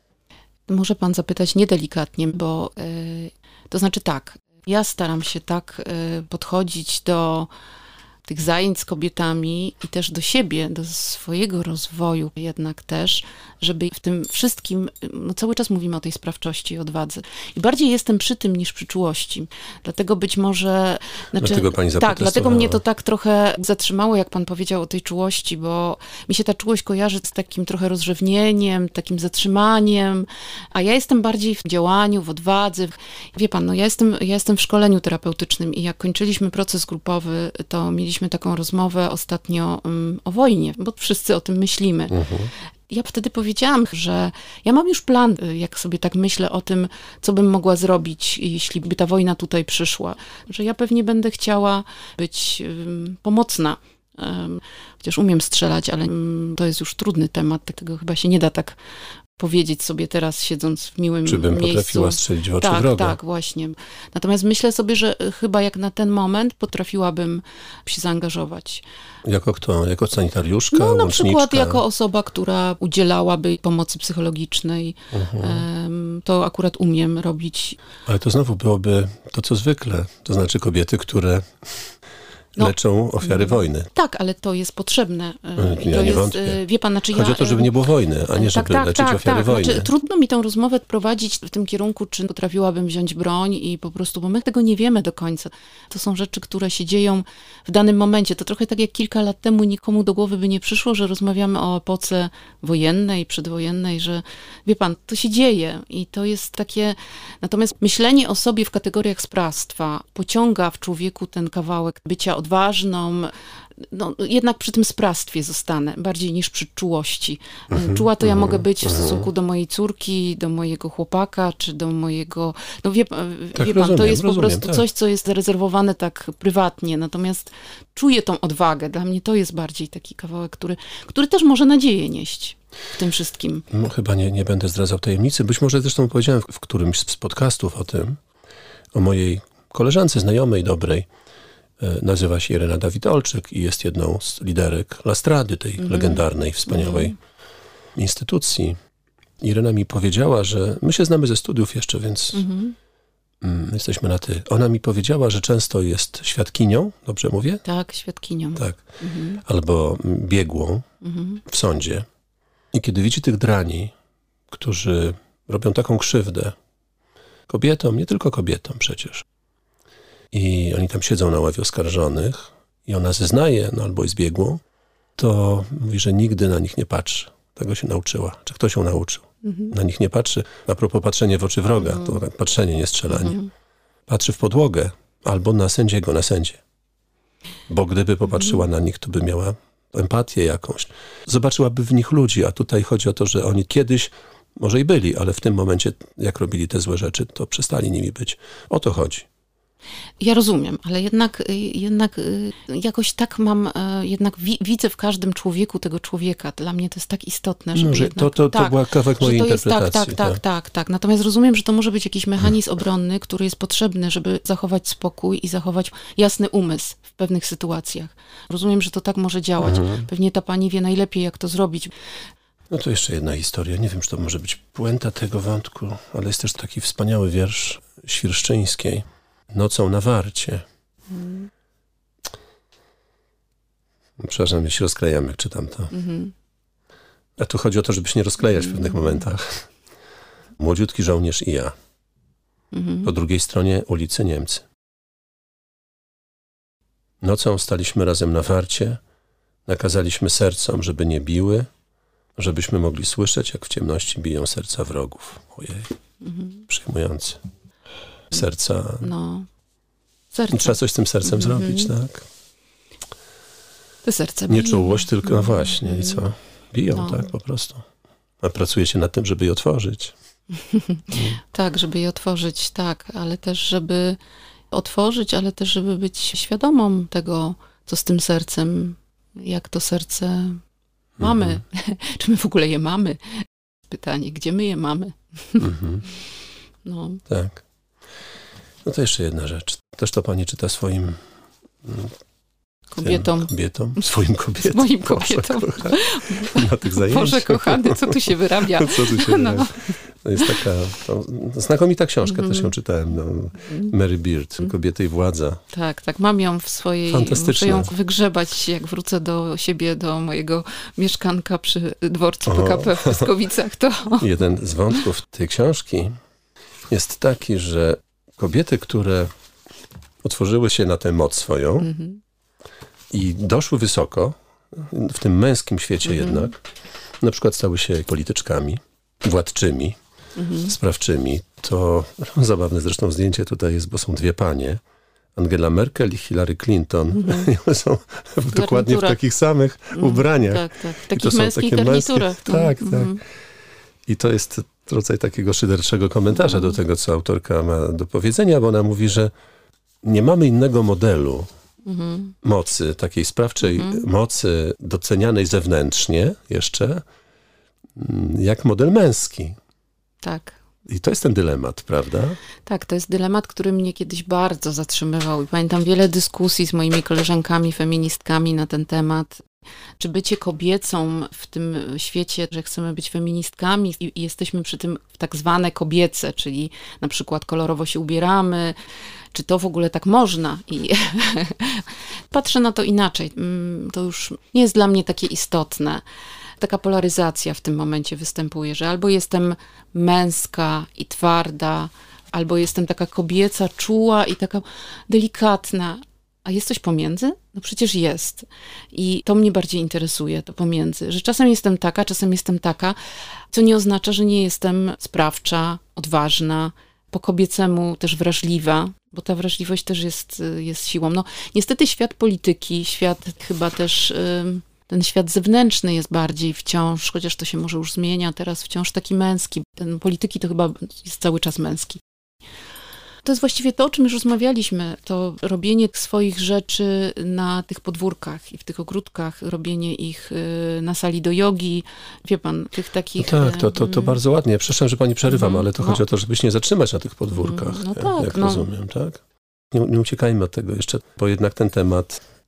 Może pan zapytać niedelikatnie, bo yy, to znaczy tak, ja staram się tak yy, podchodzić do tych zajęć z kobietami i też do siebie, do swojego rozwoju jednak też, żeby w tym wszystkim, no cały czas mówimy o tej sprawczości i odwadze. I bardziej jestem przy tym niż przy czułości. Dlatego być może... Znaczy, dlatego pani tak, dlatego mnie to tak trochę zatrzymało, jak pan powiedział o tej czułości, bo mi się ta czułość kojarzy z takim trochę rozrzewnieniem, takim zatrzymaniem, a ja jestem bardziej w działaniu, w odwadze. Wie pan, no ja jestem, ja jestem w szkoleniu terapeutycznym i jak kończyliśmy proces grupowy, to mieliśmy Mieliśmy taką rozmowę ostatnio um, o wojnie, bo wszyscy o tym myślimy. Mhm. Ja wtedy powiedziałam, że ja mam już plan, jak sobie tak myślę o tym, co bym mogła zrobić, jeśli by ta wojna tutaj przyszła. Że ja pewnie będę chciała być um, pomocna. Um, chociaż umiem strzelać, ale um, to jest już trudny temat. Tego chyba się nie da tak powiedzieć sobie teraz, siedząc w miłym miejscu. Czy bym miejscu. potrafiła strzelić w oczy tak, wroga? Tak, właśnie. Natomiast myślę sobie, że chyba jak na ten moment potrafiłabym się zaangażować. Jako kto? Jako sanitariuszka, No na łączniczka? przykład jako osoba, która udzielałaby pomocy psychologicznej. Mhm. To akurat umiem robić. Ale to znowu byłoby to, co zwykle. To znaczy kobiety, które... No, leczą ofiary wojny. Tak, ale to jest potrzebne. I ja to nie jest, wątpię. Wie pan, znaczy Chodzi ja, o to, żeby nie było wojny, a nie żeby tak, tak, leczyć tak, ofiary tak. wojny. Znaczy, trudno mi tą rozmowę prowadzić w tym kierunku, czy potrafiłabym wziąć broń i po prostu, bo my tego nie wiemy do końca. To są rzeczy, które się dzieją w danym momencie. To trochę tak jak kilka lat temu nikomu do głowy by nie przyszło, że rozmawiamy o epoce wojennej, przedwojennej, że wie pan, to się dzieje i to jest takie... Natomiast myślenie o sobie w kategoriach sprawstwa pociąga w człowieku ten kawałek bycia odważną. No, jednak przy tym sprawstwie zostanę, bardziej niż przy czułości. Mhm, Czuła to ja mhm, mogę być w stosunku do mojej córki, do mojego chłopaka, czy do mojego... No wie, tak, wie pan, rozumiem, to jest rozumiem, po prostu tak. coś, co jest zarezerwowane tak prywatnie, natomiast czuję tą odwagę. Dla mnie to jest bardziej taki kawałek, który, który też może nadzieję nieść w tym wszystkim. No, chyba nie, nie będę zdradzał tajemnicy. Być może zresztą powiedziałem w którymś z podcastów o tym, o mojej koleżance znajomej, dobrej. Nazywa się Irena Dawid-Olczyk i jest jedną z liderek Lastrady, tej mm. legendarnej, wspaniałej mm. instytucji. Irena mi powiedziała, że my się znamy ze studiów jeszcze, więc mhm. mm, jesteśmy na ty. Ona mi powiedziała, że często jest świadkinią, dobrze mówię? Tak, świadkinią. Tak. Mhm. Albo biegłą mhm. w sądzie. I kiedy widzi tych drani, którzy robią taką krzywdę kobietom, nie tylko kobietom przecież. I oni tam siedzą na ławie oskarżonych i ona zeznaje, no albo jest biegłą, to mówi, że nigdy na nich nie patrzy. Tego się nauczyła. Czy ktoś ją nauczył? Mhm. Na nich nie patrzy. A propos patrzenie w oczy wroga, mhm. to tak patrzenie, nie strzelanie. Mhm. Patrzy w podłogę albo na sędziego, na sędzie. Bo gdyby popatrzyła mhm. na nich, to by miała empatię jakąś. Zobaczyłaby w nich ludzi, a tutaj chodzi o to, że oni kiedyś może i byli, ale w tym momencie, jak robili te złe rzeczy, to przestali nimi być. O to chodzi. Ja rozumiem, ale jednak, jednak jakoś tak mam, jednak wi- widzę w każdym człowieku tego człowieka. Dla mnie to jest tak istotne, żeby no, że jednak, to, to, to tak, była kawałek mojej to jest, interpretacji. Tak, tak, tak, tak, tak. Natomiast rozumiem, że to może być jakiś mechanizm obronny, który jest potrzebny, żeby zachować spokój i zachować jasny umysł w pewnych sytuacjach. Rozumiem, że to tak może działać. Mhm. Pewnie ta pani wie najlepiej, jak to zrobić. No to jeszcze jedna historia. Nie wiem, czy to może być puenta tego wątku, ale jest też taki wspaniały wiersz Świerszczyńskiej. Nocą na warcie. Hmm. Przepraszam, ja się rozklejam, jak czytam to. Mm-hmm. A tu chodzi o to, żeby się nie rozklejać mm-hmm. w pewnych momentach. Młodziutki żołnierz i ja. Mm-hmm. Po drugiej stronie ulicy Niemcy. Nocą staliśmy razem na warcie, nakazaliśmy sercom, żeby nie biły, żebyśmy mogli słyszeć, jak w ciemności biją serca wrogów. Ojej, mm-hmm. przejmujący. Serca. No. Serce. Trzeba coś z tym sercem mm-hmm. zrobić, tak? Te serce nie czułość, tylko no właśnie. Mm-hmm. I co? Biją, no. tak, po prostu. A pracujecie nad tym, żeby je otworzyć. mm. Tak, żeby je otworzyć, tak, ale też, żeby otworzyć, ale też, żeby być świadomą tego, co z tym sercem, jak to serce mamy. Mm-hmm. Czy my w ogóle je mamy? Pytanie, gdzie my je mamy? mm-hmm. No. Tak. No to jeszcze jedna rzecz. Też to pani czyta swoim kobietom. Tym, kobietom. Swoim kobietom. Swoim kobietom. Boże, kochany, na tych zajęciach. Boże kochany, co tu się wyrabia? Co tu się no. wyrabia? To jest taka to, znakomita książka, mm-hmm. też ją czytałem. No, Mary Beard, Kobiety i władza. Tak, tak. Mam ją w swojej... Muszę ją wygrzebać, jak wrócę do siebie, do mojego mieszkanka przy dworcu P K P w Pyskowicach. To... Jeden z wątków tej książki jest taki, że kobiety, które otworzyły się na tę moc swoją mm-hmm. i doszły wysoko, w tym męskim świecie mm-hmm. jednak, na przykład stały się polityczkami, władczymi, mm-hmm. sprawczymi, to zabawne zresztą zdjęcie tutaj jest, bo są dwie panie, Angela Merkel i Hillary Clinton. Mm-hmm. I one są w dokładnie w takich samych mm, ubraniach. Tak, tak. W takich męskich garniturach. Tak, tak. Mm-hmm. I to jest rodzaj takiego szyderczego komentarza mm. do tego, co autorka ma do powiedzenia, bo ona mówi, że nie mamy innego modelu mm-hmm. mocy, takiej sprawczej mm-hmm. mocy docenianej zewnętrznie jeszcze, jak model męski. Tak. I to jest ten dylemat, prawda? Tak, to jest dylemat, który mnie kiedyś bardzo zatrzymywał. I pamiętam wiele dyskusji z moimi koleżankami, feministkami na ten temat. Czy bycie kobiecą w tym świecie, że chcemy być feministkami i jesteśmy przy tym tak zwane kobiece, czyli na przykład kolorowo się ubieramy, czy to w ogóle tak można? I patrzę na to inaczej. To już nie jest dla mnie takie istotne. Taka polaryzacja w tym momencie występuje, że albo jestem męska i twarda, albo jestem taka kobieca, czuła i taka delikatna. A jest coś pomiędzy? No przecież jest. I to mnie bardziej interesuje, to pomiędzy. Że czasem jestem taka, czasem jestem taka, co nie oznacza, że nie jestem sprawcza, odważna, po kobiecemu też wrażliwa, bo ta wrażliwość też jest, jest siłą. No niestety świat polityki, świat chyba też... Yy, ten świat zewnętrzny jest bardziej wciąż, chociaż to się może już zmienia, teraz wciąż taki męski. Ten polityki to chyba jest cały czas męski. To jest właściwie to, o czym już rozmawialiśmy, to robienie swoich rzeczy na tych podwórkach i w tych ogródkach, robienie ich na sali do jogi, wie pan, tych takich... No tak, to, to, to bardzo ładnie. Przepraszam, że pani przerywam, mm, ale to no. chodzi o to, żeby się nie zatrzymać na tych podwórkach, no jak, tak, jak no. rozumiem, tak? Nie, nie uciekajmy od tego jeszcze, bo jednak ten temat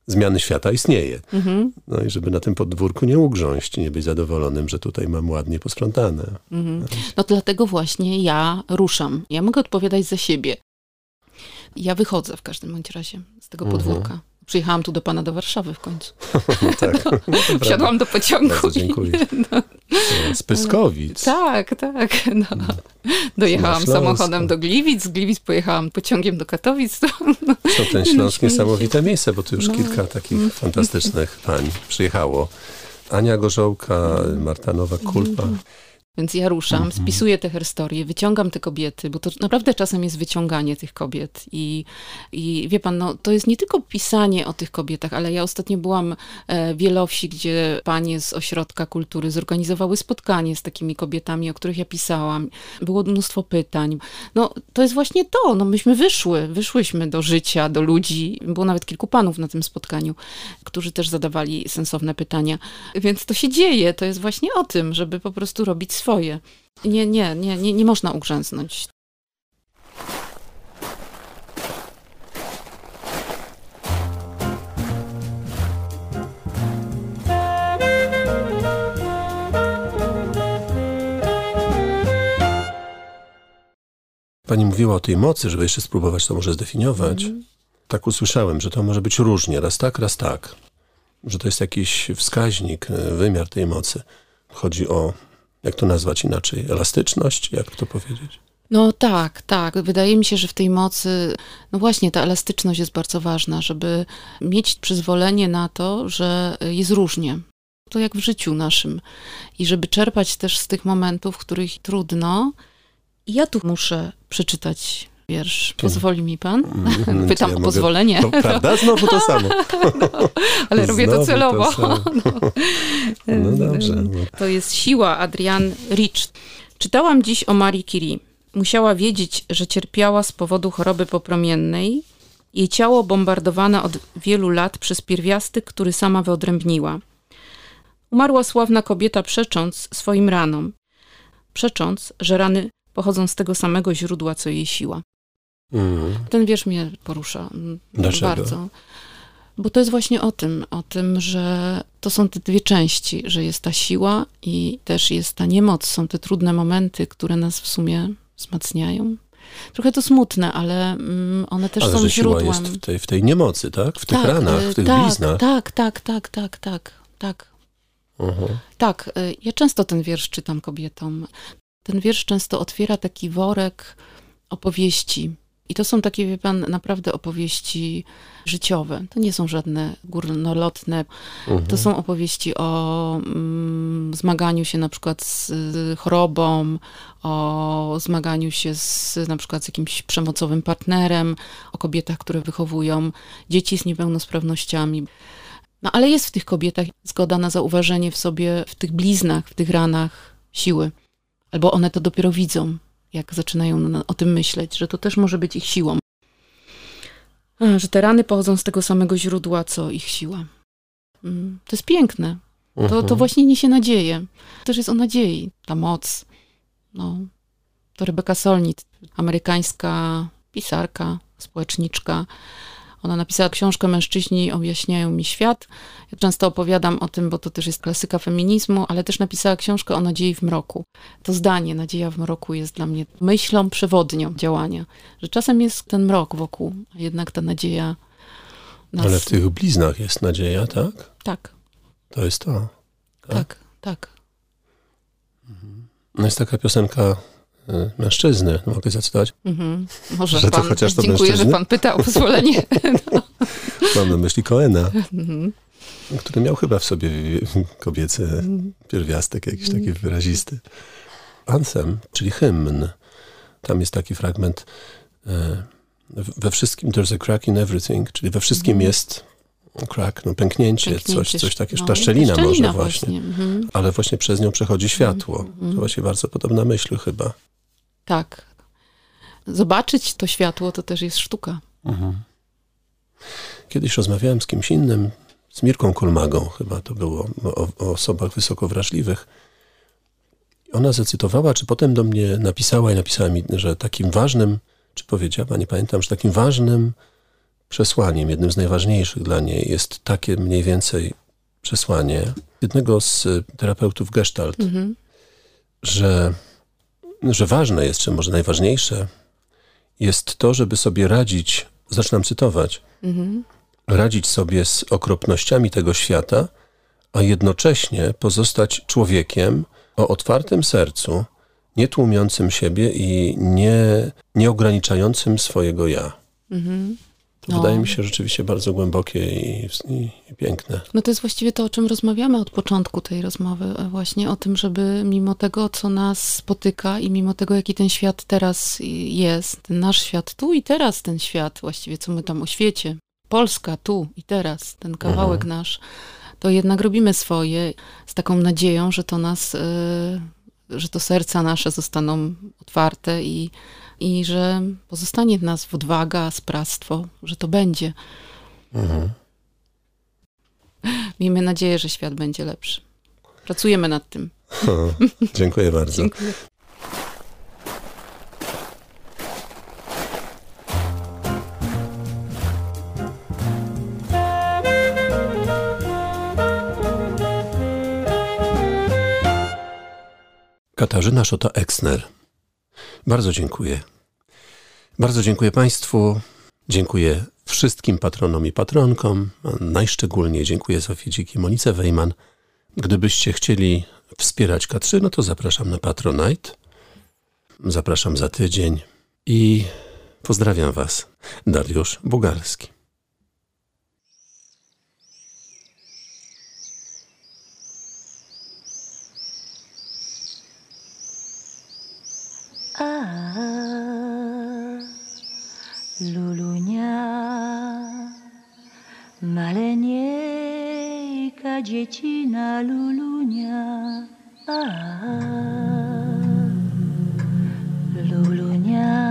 zmiany świata istnieje. Mhm. No i żeby na tym podwórku nie ugrząść, nie być zadowolonym, że tutaj mam ładnie posprzątane. Mhm. No dlatego właśnie ja ruszam. Ja mogę odpowiadać za siebie. Ja wychodzę w każdym bądź razie z tego podwórka. Mhm. Przyjechałam tu do pana do Warszawy w końcu. No tak. No, wsiadłam do pociągu. Bardzo dziękuję. No. Z Pyskowic. Tak, tak. No. Dojechałam samochodem do Gliwic, z Gliwic pojechałam pociągiem do Katowic. No. To ten Śląsk niesamowite miejsce, bo tu już no. kilka takich fantastycznych pań przyjechało. Ania Gorzołka, Marta Nowak-Kulpa. Więc ja ruszam, spisuję te historie, wyciągam te kobiety, bo to naprawdę czasem jest wyciąganie tych kobiet. I, i wie pan, no, to jest nie tylko pisanie o tych kobietach, ale ja ostatnio byłam w Wielowsi, gdzie panie z Ośrodka Kultury zorganizowały spotkanie z takimi kobietami, o których ja pisałam. Było mnóstwo pytań. No, to jest właśnie to. No, myśmy wyszły, wyszłyśmy do życia, do ludzi. Było nawet kilku panów na tym spotkaniu, którzy też zadawali sensowne pytania. Więc to się dzieje. To jest właśnie o tym, żeby po prostu robić swoje. Swoje. Nie, nie, nie, nie, nie można ugrzęznąć. Pani mówiła o tej mocy, żeby jeszcze spróbować to może zdefiniować. Mm. Tak usłyszałem, że to może być różnie, raz tak, raz tak. Że to jest jakiś wskaźnik, wymiar tej mocy. Chodzi o, jak to nazwać inaczej, elastyczność, jak to powiedzieć? No tak, tak. Wydaje mi się, że w tej mocy, no właśnie ta elastyczność jest bardzo ważna, żeby mieć przyzwolenie na to, że jest różnie. To jak w życiu naszym. I żeby czerpać też z tych momentów, w których trudno. I ja tu muszę przeczytać wiersz. Pozwoli mi pan? Mm, Pytam ja o mogę... pozwolenie. No, prawda? Znowu to samo. No, ale robię Znowu to celowo. To no. no dobrze. To jest Siła, Adrienne Rich. Czytałam dziś o Marie Curie. Musiała wiedzieć, że cierpiała z powodu choroby popromiennej. Jej ciało bombardowane od wielu lat przez pierwiastek, który sama wyodrębniła. Umarła sławna kobieta, przecząc swoim ranom. Przecząc, że rany pochodzą z tego samego źródła, co jej siła. Mm. Ten wiersz mnie porusza. Dlaczego? Bardzo. Bo to jest właśnie o tym, o tym, że to są te dwie części, że jest ta siła i też jest ta niemoc. Są te trudne momenty, które nas w sumie wzmacniają. Trochę to smutne, ale one też ale są że źródłem. Siła jest w tej, w tej niemocy, tak? W tych tak, ranach, w tych tak, bliznach. Tak, tak, tak, tak, tak, tak. Uh-huh. Tak, ja często ten wiersz czytam kobietom. Ten wiersz często otwiera taki worek opowieści. I to są takie, wie pan, naprawdę opowieści życiowe. To nie są żadne górnolotne. Mhm. To są opowieści o mm, zmaganiu się na przykład z chorobą, o zmaganiu się z na przykład z jakimś przemocowym partnerem, o kobietach, które wychowują dzieci z niepełnosprawnościami. No ale jest w tych kobietach zgoda na zauważenie w sobie, w tych bliznach, w tych ranach siły. Albo one to dopiero widzą, jak zaczynają o tym myśleć, że to też może być ich siłą. A, że te rany pochodzą z tego samego źródła, co ich siła. To jest piękne. Uh-huh. To, to właśnie niesie nadzieję. To też jest o nadziei, ta moc. No, to Rebecca Solnit, amerykańska pisarka, społeczniczka. Ona napisała książkę Mężczyźni objaśniają mi świat. Ja często opowiadam o tym, bo to też jest klasyka feminizmu, ale też napisała książkę o nadziei w mroku. To zdanie, nadzieja w mroku, jest dla mnie myślą przewodnią działania. Że czasem jest ten mrok wokół, a jednak ta nadzieja nas... Ale w tych bliznach jest nadzieja, tak? Tak. To jest to. Tak, tak. tak. No jest taka piosenka mężczyzny, mogę zacytować? Mhm. Może że pan, to chociaż to dziękuję, mężczyzny? że pan pyta o pozwolenie. No. Mam na myśli Cohena, mhm. który miał chyba w sobie kobiecy mhm. pierwiastek, jakiś taki wyrazisty. Anthem, czyli hymn. Tam jest taki fragment we wszystkim there's a crack in everything, czyli we wszystkim mhm. jest crack, no pęknięcie, pęknięcie coś, coś takiego, no, ta szczelina, szczelina może właśnie. właśnie. Mhm. Ale właśnie przez nią przechodzi światło. Mhm. To właśnie bardzo podobna myśl chyba. Tak. Zobaczyć to światło to też jest sztuka. Mhm. Kiedyś rozmawiałem z kimś innym, z Mirką Kolmagą chyba to było, o, o osobach wysoko wrażliwych. Ona zacytowała, czy potem do mnie napisała i napisała mi, że takim ważnym, czy powiedziała, nie pamiętam, że takim ważnym przesłaniem, jednym z najważniejszych dla niej jest takie mniej więcej przesłanie jednego z terapeutów Gestalt, mhm. że, że ważne jest, czy może najważniejsze, jest to, żeby sobie radzić, zaczynam cytować, mhm. radzić sobie z okropnościami tego świata, a jednocześnie pozostać człowiekiem o otwartym sercu, nie tłumiącym siebie i nie, nie ograniczającym swojego ja. Mhm. To no. Wydaje mi się rzeczywiście bardzo głębokie i, i, i piękne. No to jest właściwie to, o czym rozmawiamy od początku tej rozmowy. Właśnie o tym, żeby mimo tego, co nas spotyka i mimo tego, jaki ten świat teraz jest, ten nasz świat tu i teraz, ten świat właściwie, co my tam o świecie, Polska tu i teraz, ten kawałek mhm. nasz, to jednak robimy swoje z taką nadzieją, że to nas, yy, że to serca nasze zostaną otwarte i I że pozostanie w nas odwaga, sprawstwo, że to będzie. Mhm. Miejmy nadzieję, że świat będzie lepszy. Pracujemy nad tym. O, dziękuję bardzo. Dziękuję. Katarzyna Szota-Exner. Bardzo dziękuję. Bardzo dziękuję Państwu. Dziękuję wszystkim patronom i patronkom. Najszczególniej dziękuję Zofii Dzik i Monice Wejman. Gdybyście chcieli wspierać K trzy, no to zapraszam na Patronite. Zapraszam za tydzień i pozdrawiam Was. Dariusz Bugalski. Lulunia, maleńka dziecina Lulunia, a Lulunia,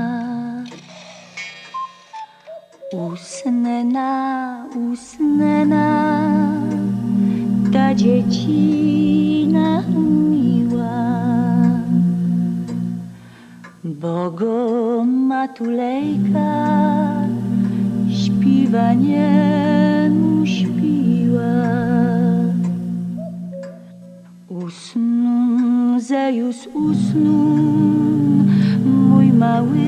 usnena, usnena, ta dziecina miła. Bogo matulejka śpiewanie mu śpiła. Usnum, zejus usnum, mój mały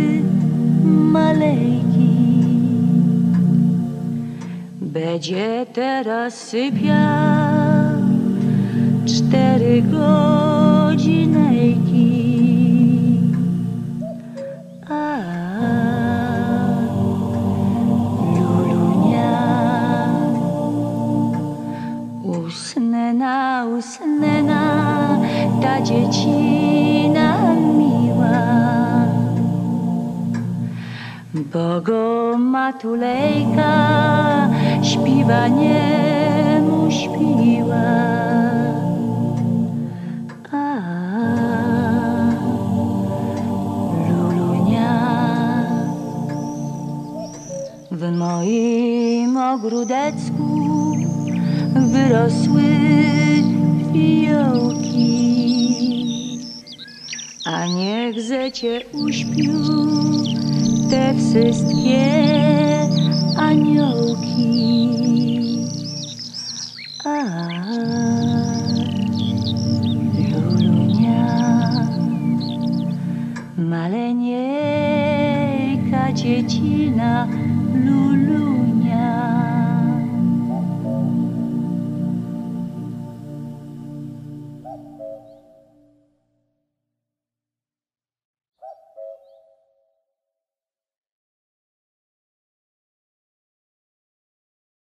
malejki. Będzie teraz sypiał cztery godzinejki. Usnena, usnena, ta dziecina miła. Bogo matulejka śpiewanie mu śpiła. A, Lulunia, w moim ogródecku wyrosły fiołki, a niech zecie uśpią te wszystkie aniołki. A, Lulunia, maleńka dziecina Lulunia.